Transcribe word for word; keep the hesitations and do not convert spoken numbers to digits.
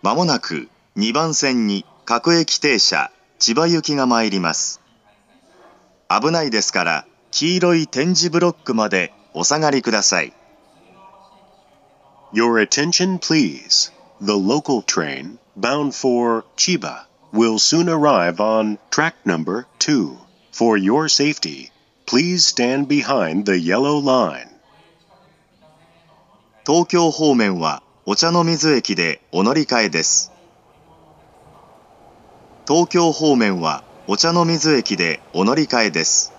まもなくにばん線に各駅停車千葉行きが参ります。危ないですから黄色い点字ブロックまでお下がりください。 Your attention please. The local train bound for Chiba will soon arrive on track number two. For your safety, please stand behind the yellow line. 東京方面はお茶の水駅でお乗り換えです。東京方面はお茶の水駅でお乗り換えです。